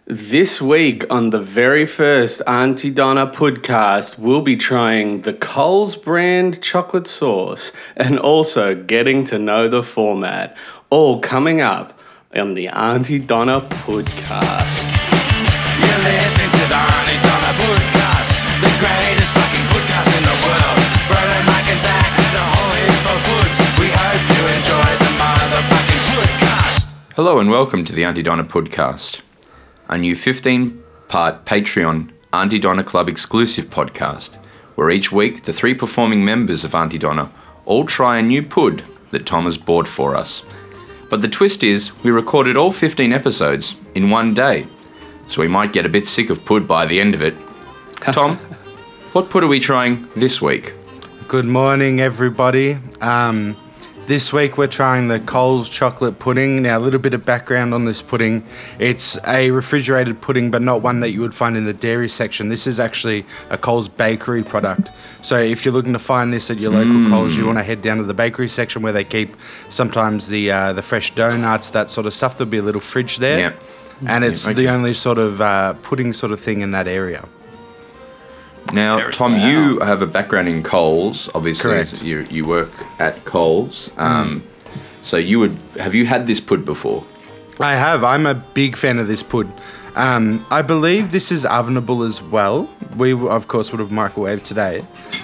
This week on the very first Auntie Donna podcast, we'll be trying the Coles brand chocolate sauce and also getting to know the format. All coming up on the Auntie Donna podcast. You're listening to the Auntie Donna podcast, the greatest fucking podcast in the world. Brother Mike and Zach and a whole heap of hoods. We hope you enjoy the motherfucking podcast. Hello and welcome to the Auntie Donna podcast, a new 15-part Patreon Auntie Donna Club exclusive podcast, where each week the three performing members of Auntie Donna all try a new pud that Tom has bought for us. But the twist is, we recorded all 15 episodes in one day, so we might get a bit sick of pud by the end of it. Tom, what pud are we trying this week? Good morning, everybody. This week we're trying the Coles chocolate pudding. Now, a little bit of background on this pudding. It's a refrigerated pudding, but not one that you would find in the dairy section. This is actually a Coles bakery product. So if you're looking to find this at your local Coles, you want to head down to the bakery section where they keep sometimes the fresh donuts, that sort of stuff. There'll be a little fridge there. Yeah. And it's the only sort of pudding sort of thing in that area. Now, Tom, you have a background in Coles, obviously. Correct. You work at Coles. So have you had this pud before? I have. I'm a big fan of this pud. I believe this is ovenable as well. We, of course, would have microwaved today.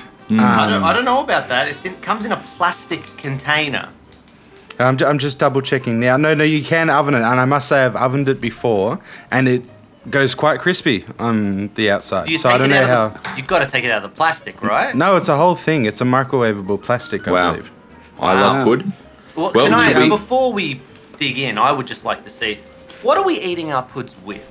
I don't know about that. It comes in a plastic container. I'm just double checking now. No, you can oven it, and I must say I've ovened it before, and it goes quite crispy on the outside. Do you so I don't know how. You've got to take it out of the plastic, right? No, it's a whole thing. It's a microwavable plastic, I believe. I love pud. Well, Well, before we dig in, I would just like to see, what are we eating our puds with?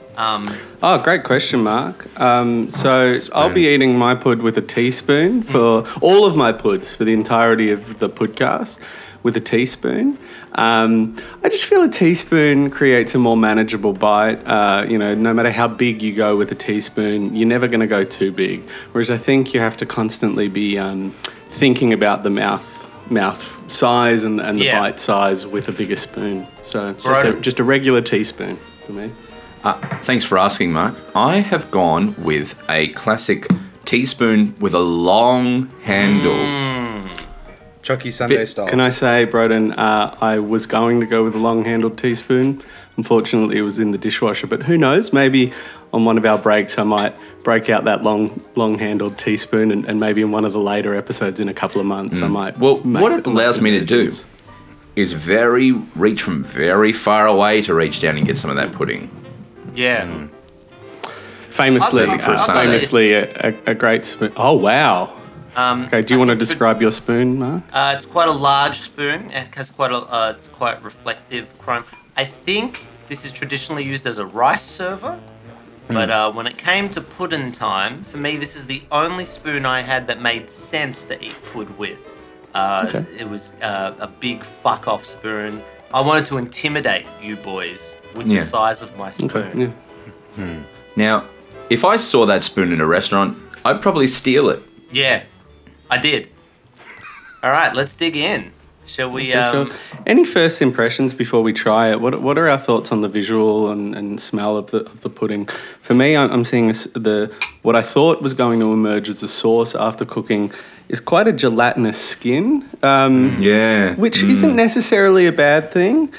Great question, Mark. So I'll be eating my pud with a teaspoon for all of my puds for the entirety of the podcast with a teaspoon. I just feel a teaspoon creates a more manageable bite. No matter how big you go with a teaspoon, you're never going to go too big. Whereas I think you have to constantly be thinking about the mouth size and the bite size with a bigger spoon. So just a regular teaspoon for me. Thanks for asking, Mark. I have gone with a classic teaspoon with a long handle. Chucky Sunday style. Can I say, Broden, I was going to go with a long-handled teaspoon. Unfortunately, it was in the dishwasher. But who knows? Maybe on one of our breaks, I might break out that long-handled teaspoon, and maybe in one of the later episodes in a couple of months, I might. Well, what it allows me to do is reach from very far away to reach down and get some of that pudding. Yeah. Famously, I've a great spoon. Oh, wow. Okay, do you want to describe your spoon, Mark? It's quite a large spoon. It has it's quite reflective chrome. I think this is traditionally used as a rice server. But when it came to pudding time, for me, this is the only spoon I had that made sense to eat pud with. It was a big fuck-off spoon. I wanted to intimidate you boys with the size of my spoon. Yeah. Now, if I saw that spoon in a restaurant, I'd probably steal it. Yeah, I did. All right, let's dig in. Shall we? Sure. Any first impressions before we try it? What are our thoughts on the visual and smell of the pudding? For me, I'm seeing what I thought was going to emerge as a sauce after cooking is quite a gelatinous skin. Which isn't necessarily a bad thing.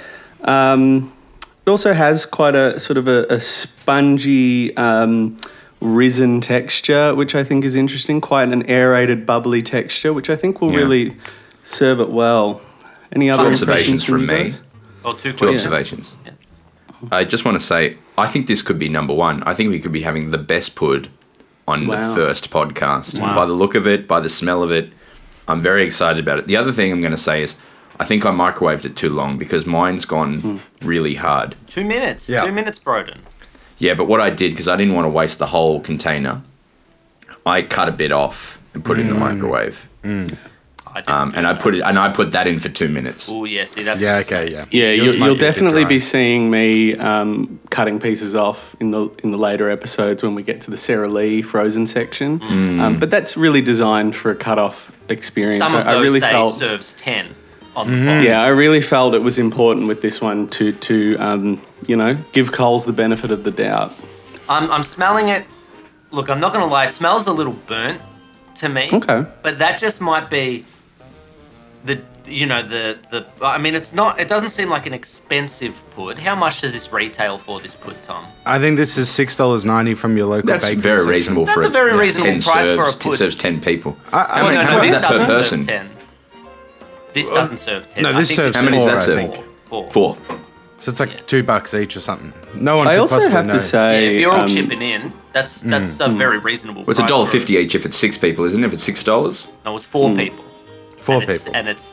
It also has quite a sort of a spongy, risen texture, which I think is interesting. Quite an aerated, bubbly texture, which I think will really serve it well. Any other observations from me? guys? Oh, two observations. Yeah. I just want to say, I think this could be number one. I think we could be having the best pud on the first podcast. By the look of it, by the smell of it, I'm very excited about it. The other thing I'm going to say is, I think I microwaved it too long because mine's gone really hard. 2 minutes. Yeah. 2 minutes, Broden. Yeah, but what I did, because I didn't want to waste the whole container, I cut a bit off and put it in the microwave. I put that in for 2 minutes. Oh, yeah, see, that's Yeah, you'll definitely be seeing me cutting pieces off in the later episodes when we get to the Sara Lee frozen section. But that's really designed for a cut-off experience. Some of those serves 10. on the box. Yeah, I really felt it was important with this one to give Coles the benefit of the doubt. I'm smelling it. Look, I'm not going to lie. It smells a little burnt to me. Okay. But that just might be I mean, it's not. It doesn't seem like an expensive pud. How much does this retail for, this pud, Tom? I think this is $6.90 from your local That's bakery very section. reasonable That's for a very reasonable 10 price for a serves. pud. It serves 10 people. I- How many- I- how much is this that per doesn't person? serve 10. This doesn't serve 10. No, I this think serves How many does four, that I serve? think. Four. So it's like $2 each or something. No one I could also possibly have know. to Yeah, say, if you're all chipping in, that's a very reasonable Well, it's price. $1.50 each if it's 6 people, isn't it? If it's $6. No, it's 4 people. Four And it's- people. And it's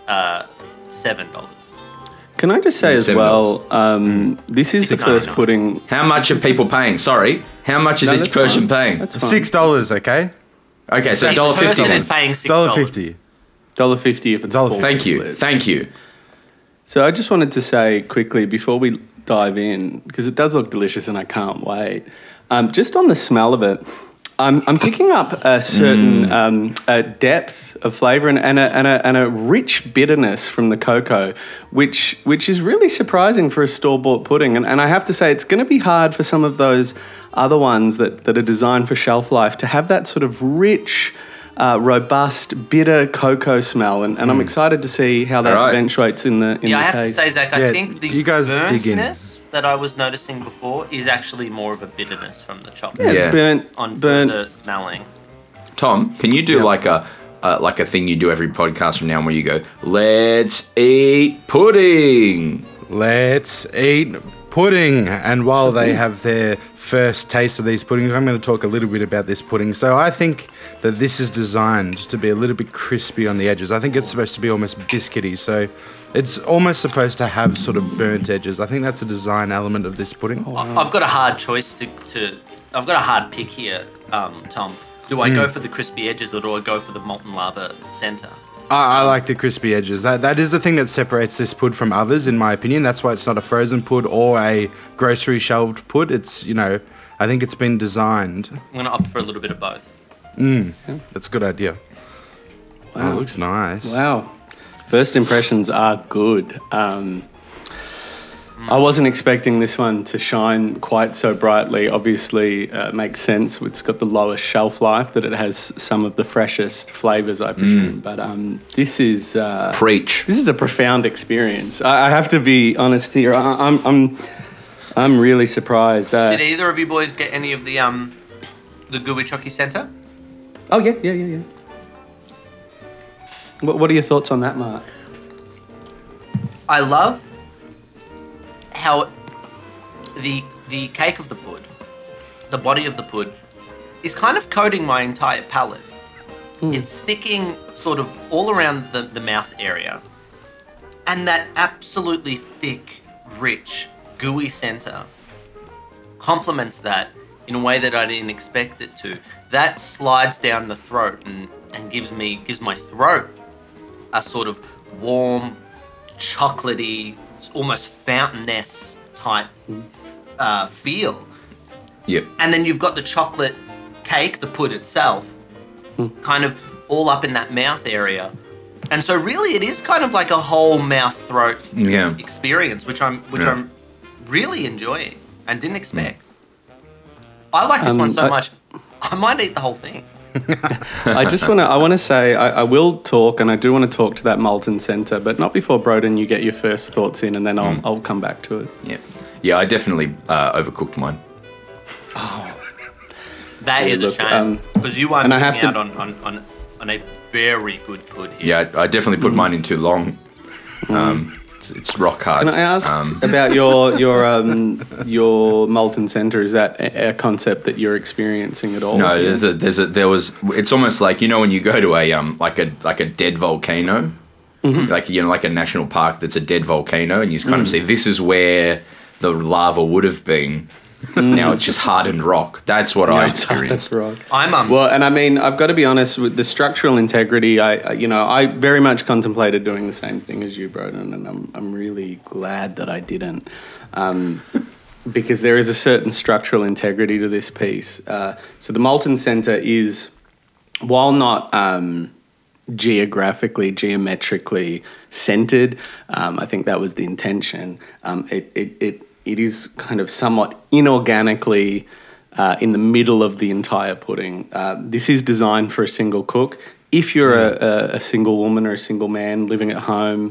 $7. can I just say Is as it well, this is the first $6.99. pudding. How much are people paying? Sorry. How much is No, each that's person fine. paying? That's fine. $6, okay? Okay, so Each $1.50 person is then. paying $6. $1.50. $1.50 if it's a full Thank you. split. Thank you. So I just wanted to say quickly before we dive in, because it does look delicious and I can't wait. Just on the smell of it, I'm picking up a certain a depth of flavour and a rich bitterness from the cocoa, which is really surprising for a store-bought pudding. And I have to say, it's going to be hard for some of those other ones that are designed for shelf life to have that sort of rich, robust, bitter cocoa smell. And I'm excited to see how that Alright. eventuates in the Yeah, I the have to taste. say, Zach, I Yeah, think the you guys dig in. burntness that I was noticing before is actually more of a bitterness from the chocolate Yeah. burnt, on burnt. the smelling. Tom, can you do like a thing you do every podcast from now on where you go, let's eat pudding? Let's eat pudding. And while they have their first taste of these puddings, I'm going to talk a little bit about this pudding. So I think that this is designed to be a little bit crispy on the edges. I think it's supposed to be almost biscuity. So it's almost supposed to have sort of burnt edges. I think that's a design element of this pudding. I've got a hard choice I've got a hard pick here, Tom. Do I go for the crispy edges or do I go for the molten lava center? I like the crispy edges. That is the thing that separates this pud from others, in my opinion. That's why it's not a frozen pud or a grocery shelved pud. It's, I think it's been designed. I'm going to opt for a little bit of both. That's a good idea. Wow, it looks nice. Wow. First impressions are good. I wasn't expecting this one to shine quite so brightly. Obviously, it makes sense. It's got the lowest shelf life, that it has some of the freshest flavours, I presume. But this is Preach. this is a profound experience. I have to be honest here. I'm really surprised. Did either of you boys get any of the gooey chocky center? Oh yeah. What are your thoughts on that, Mark? I love how the cake of the pud, the body of the pud, is kind of coating my entire palate. It's sticking sort of all around the mouth area. And that absolutely thick, rich, gooey center complements that in a way that I didn't expect it to. That slides down the throat and gives my throat a sort of warm, chocolatey, almost fountainess type feel. Yep. And then you've got the chocolate cake, the pud itself, kind of all up in that mouth area. And so really it is kind of like a whole mouth throat Yeah. experience, which I'm really enjoying and didn't expect. I like this one so much, I might eat the whole thing. I want to say I will talk, and I do want to talk to that molten center, but not before, Broden, you get your first thoughts in, and then I'll come back to it. Yeah. Yeah, I definitely overcooked mine. That Yeah, is look, a shame, because you are and I missing have out to- on a very good pud here. Yeah, I definitely put mine in too long. It's rock hard. Can I ask about your molten center? Is that a concept that you're experiencing at all? No, it's almost like, when you go to a like a dead volcano, like like a national park that's a dead volcano, and you kind of see this is where the lava would have been. Now it's just hardened rock. That's what I experienced. That's right. I'm Well, and I mean, I've got to be honest with the structural integrity. I very much contemplated doing the same thing as you, Broden, and I'm really glad that I didn't, because there is a certain structural integrity to this piece. So the molten center is, while not geometrically centered. I think that was the intention. It is kind of somewhat inorganically in the middle of the entire pudding. This is designed for a single cook. If you're a single woman or a single man living at home,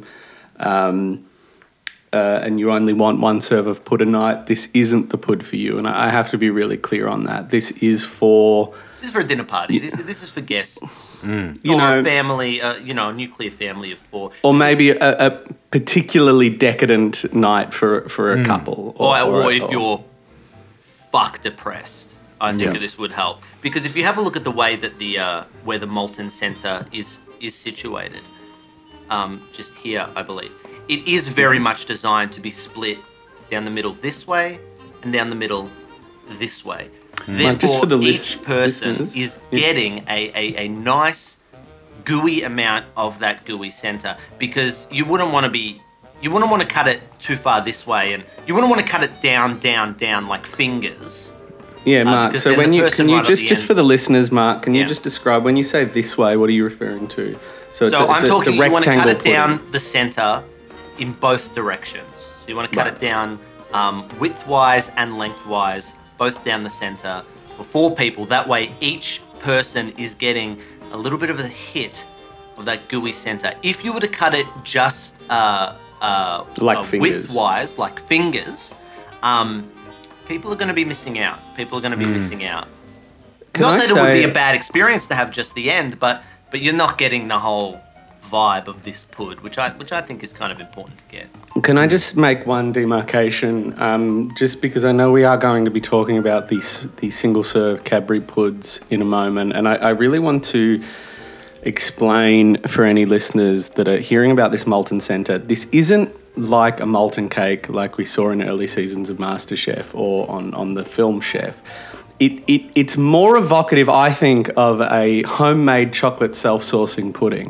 and you only want one serve of pud a night, this isn't the pud for you. And I have to be really clear on that. This is for a dinner party. This is for guests. You or know, a family, a nuclear family of 4. or maybe a particularly decadent night for a couple. Or if you're fuck depressed, I think that this would help. Because if you have a look at the way that where the molten center is situated, just here, I believe, it is very much designed to be split down the middle this way and down the middle this way. Therefore, just for the each person listeners. is getting a nice gooey amount of that gooey center, because you wouldn't want to cut it too far this way, and you wouldn't want to cut it down like fingers. Yeah, Mark. because So then when the you person can you right at just the just end- for the listeners, Mark, can you Yeah. just describe when you say this way? What are you referring to? So I'm talking. it's a You want to cut rectangle it down pudding. the center in both directions. So you want to cut it down widthwise and lengthwise, both down the center for 4 people. That way, each person is getting a little bit of a hit of that gooey center. If you were to cut it just fingers. widthwise, like fingers, people are going to be missing out. People are going to be missing out. Can Not I that it would be say- a bad experience to have just the end, but you're not getting the whole vibe of this pud, which I think is kind of important to get. Can I just make one demarcation? Just because I know we are going to be talking about these single serve Cadbury puds in a moment, and I really want to explain for any listeners that are hearing about this molten center. This isn't like a molten cake like we saw in early seasons of MasterChef or on the film Chef. It's more evocative, I think, of a homemade chocolate self-saucing pudding.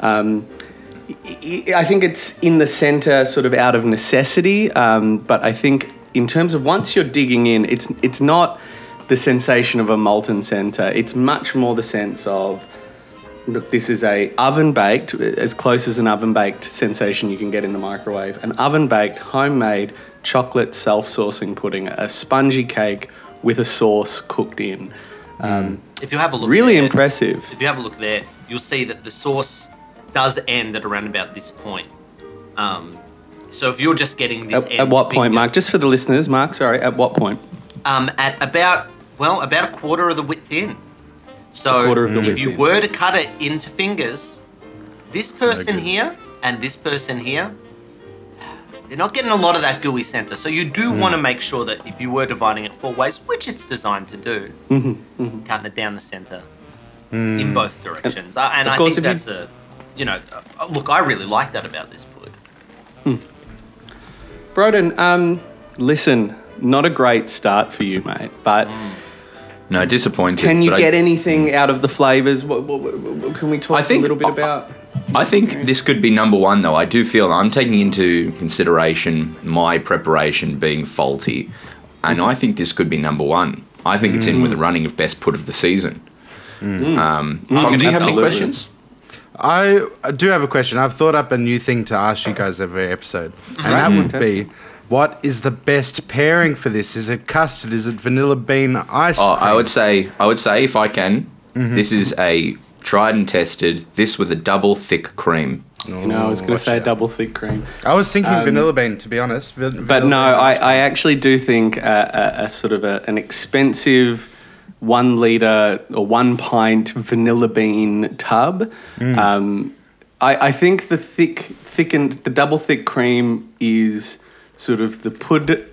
I think it's in the centre sort of out of necessity, but I think in terms of once you're digging in, it's not the sensation of a molten centre. It's much more the sense of, look, this is a oven-baked, as close as an oven-baked sensation you can get in the microwave, an oven-baked, homemade chocolate self-saucing pudding, a spongy cake with a sauce cooked in. If you have a look, Really there, impressive. If you have a look there, you'll see that the sauce does end at around about this point. So if you're just getting this At what point, finger- Mark? Just for the listeners, Mark, sorry, at what point? At about a quarter of the width in. So A quarter of the if width you in. were to cut it into fingers, this person here and this person here, they're not getting a lot of that gooey center. So you do want to make sure that if you were dividing it 4 ways, which it's designed to do, cutting it down the center in both directions. And Of I course, think if that's look, I really like that about this pud. Broden, listen, not a great start for you, mate, but No, disappointed. can you but get anything out of the flavours? What can we talk I think- a little bit about? I think this could be number 1, though. I do feel I'm taking into consideration my preparation being faulty, and I think this could be number 1. I think it's in with the running of best put of the season. Tom, do you have any Absolutely. questions? I do have a question. I've thought up a new thing to ask you guys every episode, and that would be, what is the best pairing for this? Is it custard? Is it vanilla bean ice cream? I would say if I can, this is a tried and tested. This with a double thick cream. You know, I was going to say double thick cream. I was thinking vanilla bean, to be honest. But no, I actually do think a sort of an expensive 1 litre or 1 pint vanilla bean tub. I think the the double thick cream is sort of the pud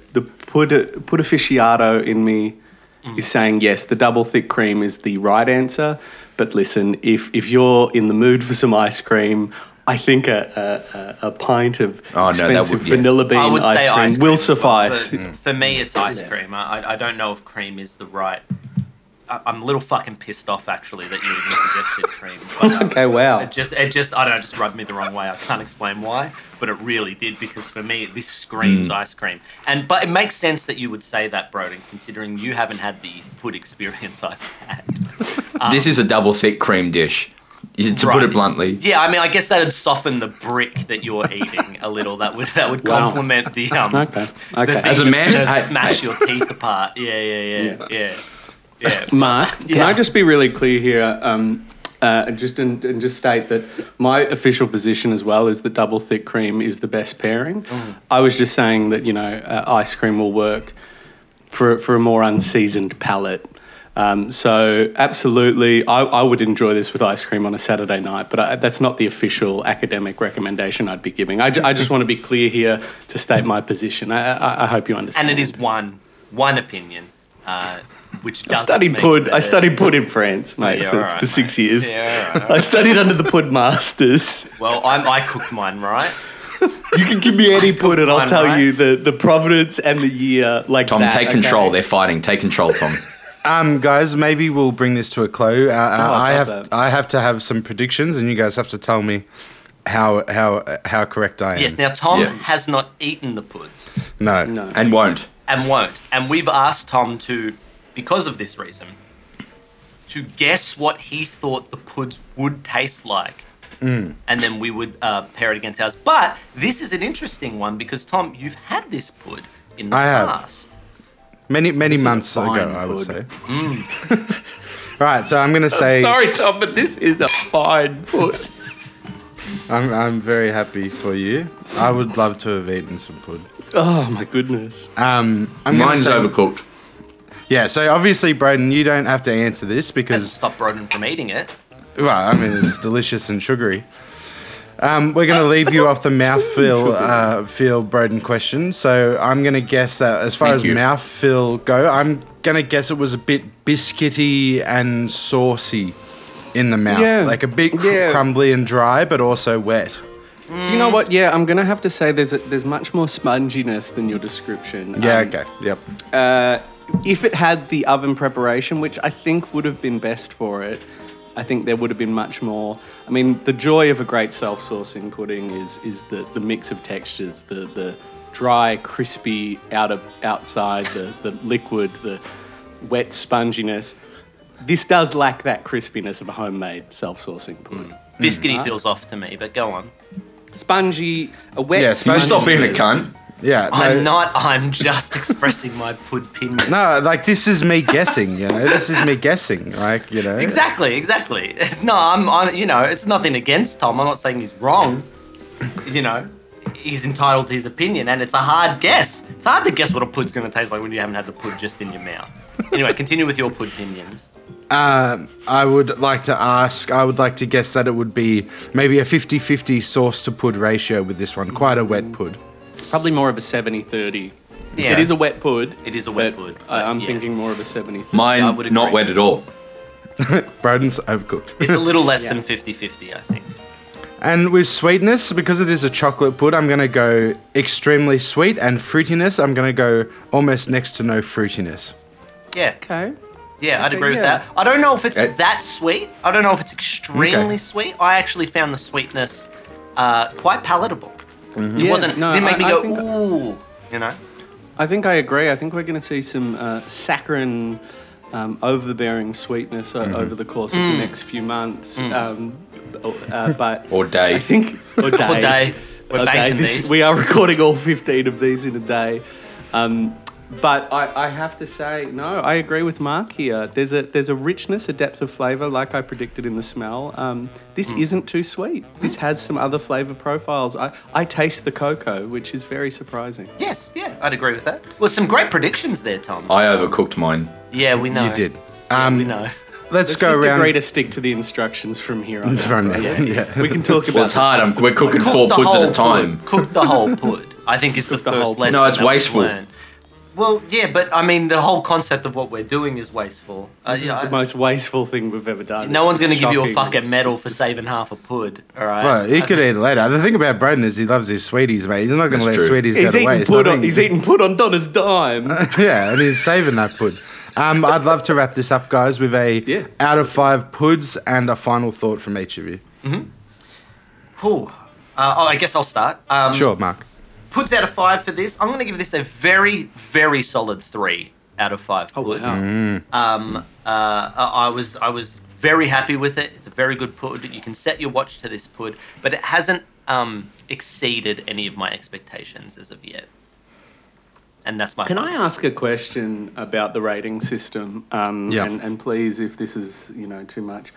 aficionado in me is saying yes, the double thick cream is the right answer. But listen, if you're in the mood for some ice cream, I think a pint of expensive vanilla bean I would say ice cream will suffice. For me, it's ice cream. I don't know if cream is the right. I'm a little fucking pissed off actually that you even suggested cream. But, Okay, wow. It just I don't know, it just rubbed me the wrong way. I can't explain why, but it really did, because for me this screams ice cream. But it makes sense that you would say that, Broden, considering you haven't had the pud experience I've had. This is a double thick cream dish. To put Right. it bluntly. Yeah, I mean, I guess that'd soften the brick that you're eating a little. That would Wow. complement the Okay. the Okay. thing As a that's man- gonna hey, smash hey. your teeth apart. Yeah. Mark, can Yeah. I just be really clear here? Just state that my official position as well is that double thick cream is the best pairing. I was just saying that ice cream will work for a more unseasoned palate. So absolutely, I would enjoy this with ice cream on a Saturday night, but that's not the official academic recommendation I'd be giving. I just want to be clear here to state my position. I hope you understand. And it is one opinion, which I doesn't studied make Pud. the- I studied Pud in France, mate, Yeah, for, all right, for 6 mate. years. Yeah, all right. I studied under the Pud masters. Well, I cooked mine right. You can give me any Pud, and I'll mine tell right. you the provenance and the year. Like Tom, that, take control. okay? They're fighting. Take control, Tom. Guys, maybe we'll bring this to a close. I love that. I have to have some predictions, and you guys have to tell me how correct I am. Yes. Now Tom Yeah. has not eaten the puds No. And won't. and won't, and we've asked Tom to, because of this reason, to guess what he thought the puds would taste like. And then we would pair it against ours. But this is an interesting one because, Tom, you've had this pud in the I have. past. Many is months a fine ago, I would Pud. say. Right, so I'm going to say Sorry, Tom, but this is a fine Pud. I'm very happy for you. I would love to have eaten some pud. Oh my goodness. I'm gonna Mine's say- overcooked. Yeah, so obviously, Broden, you don't have to answer this Hasn't because, stopped Broden from eating it. well, I mean, it's delicious and sugary. We're going to leave you off the mouthfeel feel Broden question. So I'm going to guess that as far Thank as you. mouthfeel go, I'm going to guess it was a bit biscuity and saucy in the mouth. Yeah, Like a bit yeah. crumbly and dry, but also wet. Do you know what? Yeah, I'm gonna have to say there's much more sponginess than your description. Yeah, okay. Yep. If it had the oven preparation, which I think would have been best for it, I think there would have been much more. I mean, the joy of a great self-saucing pudding is the mix of textures, the dry, crispy outside, the liquid, the wet sponginess. This does lack that crispiness of a homemade self-saucing pudding. Biscuity feels off to me, but go on. Spongy, a wet. Yeah, You stop being a sponginess. cunt. Yeah. No, I'm not. I'm just expressing my pud opinion. No, like this is me guessing, This is me guessing, Exactly. It's not. I'm. It's nothing against Tom. I'm not saying he's wrong. He's entitled to his opinion, and it's a hard guess. It's hard to guess what a pud's going to taste like when you haven't had the pud just in your mouth. Anyway, continue with your pud opinions. I would like to guess that it would be maybe a 50-50 sauce to pud ratio with this one. Quite a wet pud. Probably more of a 70-30. Yeah. It is a wet pud. It is a wet but pud, I'm yeah. thinking more of a 70-30. Mine, I would not agree. wet at all. Broden's overcooked. It's a little less than 50-50, I think. And with sweetness, because it is a chocolate pud, I'm going to go extremely sweet, and fruitiness, I'm going to go almost next to no fruitiness. Yeah. Okay. Yeah, I'd Okay, agree with yeah. that. I don't know if it's Eh. that sweet. I don't know if it's extremely Okay. sweet. I actually found the sweetness quite palatable. It Yeah, wasn't. no, didn't make me I go think- ooh. I think I agree. I think we're going to see some saccharine, overbearing sweetness over the course of the next few months. But Or day. I think or day. Or day. We're banking these. We are recording all 15 of these in a day. But I have to say, no, I agree with Mark here. There's a richness, a depth of flavour, like I predicted in the smell. This isn't too sweet. This has some other flavour profiles. I taste the cocoa, which is very surprising. Yes, yeah, I'd agree with that. Well, some great predictions there, Tom. I overcooked mine. Yeah, we know. You did. We know. Let's Let's go just around. agree to stick to the instructions from here on out. From right? now, yeah. We can talk about Well, it's hard. We're cooking Cook 4 the puds at whole a time. pud. Cook the whole pud. I think is the the whole first pud. lesson. No, it's that we've wasteful. learned. Well, yeah, but I mean, the whole concept of what we're doing is wasteful. This is the most wasteful thing we've ever done. No one's going to It's give you a shocking. fucking It's- medal it's for just- saving half a pud. All right. Well, he could eat it later. The thing about Broden is he loves his sweeties, mate. He's not going to That's let true. sweeties He's go to eating waste. pud I on. think- He's eating pud on Donna's dime. Yeah, and he's saving that pud. I'd love to wrap this up, guys, with a Yeah. out of 5 puds and a final thought from each of you. Cool. I guess I'll start. Sure, Mark. Puds out of 5 for this. I'm going to give this a very, very solid 3 out of 5 Oh puds. wow! I was very happy with it. It's a very good pud. You can set your watch to this pud, but it hasn't exceeded any of my expectations as of yet. And that's my. Can I ask a question about the rating system? Yeah. And please, if this is too much,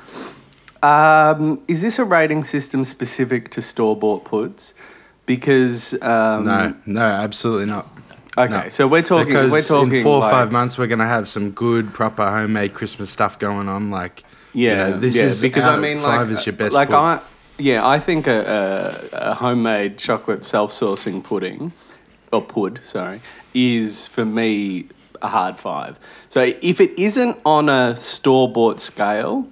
is this a rating system specific to store-bought puds? Because No, absolutely not. Okay, No. so we're talking. Because We're talking in 4 or like, 5 months, we're going to have some good, proper homemade Christmas stuff going on. Like, this is because out I mean, of like, 5 is your best. like pud. I think a homemade chocolate self-sourcing pudding, or pud, sorry, is for me a hard 5. So if it isn't on a store-bought scale,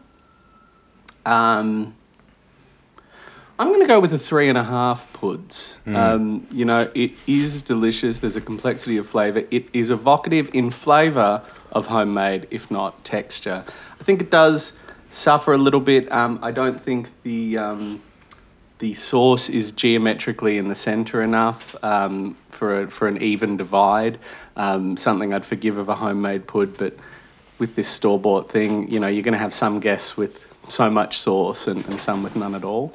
I'm going to go with a 3.5 puds. It is delicious. There's a complexity of flavour. It is evocative in flavour of homemade, if not texture. I think it does suffer a little bit. I don't think the sauce is geometrically in the centre enough for an even divide. Something I'd forgive of a homemade pud, but with this store-bought thing, you're going to have some guests with so much sauce and some with none at all.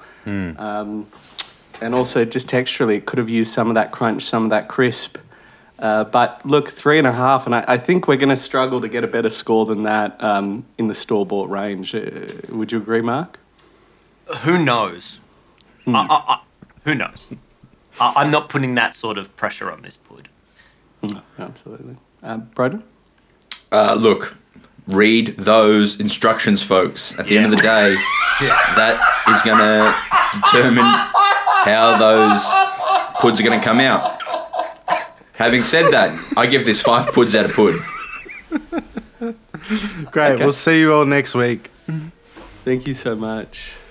And also just texturally, it could have used some of that crunch, some of that crisp. But look, 3.5, and I think we're going to struggle to get a better score than that in the store-bought range. Would you agree, Mark? Who knows? Who knows? I'm not putting that sort of pressure on this pud. No, absolutely. Broden? Look, read those instructions, folks. At the end of the day, that is going to determine how those puds are going to come out. Having said that, I give this 5 puds out of pud. Great. Okay. We'll see you all next week. Thank you so much.